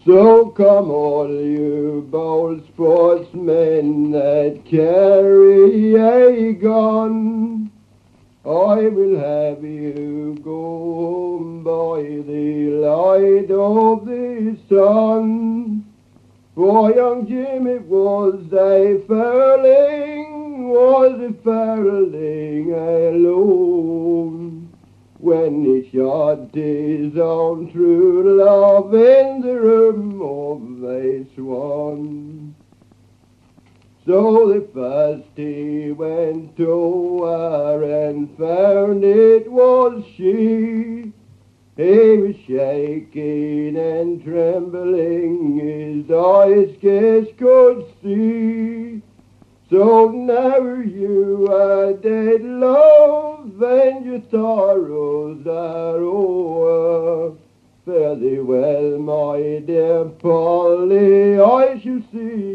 So come all you bold sportsmen that carry a gun, I will have you go home by the light of the sun. For young Jim it was a fairling alone, when he shot his own true love in the room of a swan. So the first he went to her and found it was she. He was shaking and trembling, his eyes scarce could see. So now you are dead, love, and your sorrows are o'er. Fare thee well, my dear Polly, I shall see